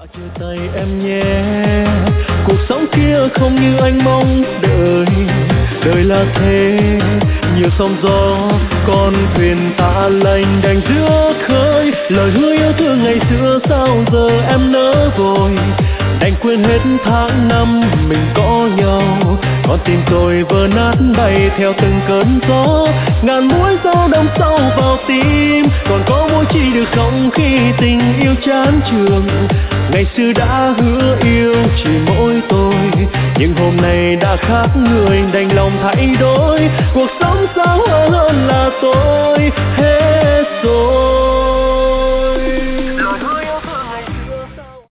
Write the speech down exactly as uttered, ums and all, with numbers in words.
chia tay em nhé, cuộc sống kia không như anh mong đợi. Đời là thế, nhiều sóng gió, con thuyền ta lênh đênh giữa khơi. Lời hứa yêu thương ngày xưa sao giờ em nỡ vội, đành quên hết tháng năm mình có nhau. Con tim tôi vỡ nát bay theo từng cơn gió, ngàn mũi dao đâm sâu vào tim. Còn có mỗi chi được không khi tình yêu chán trường, ngày xưa đã hứa yêu chỉ mỗi tôi, nhưng hôm nay đã khác người đành lòng thay đổi. Cuộc sống sao hơn là tôi hết rồi.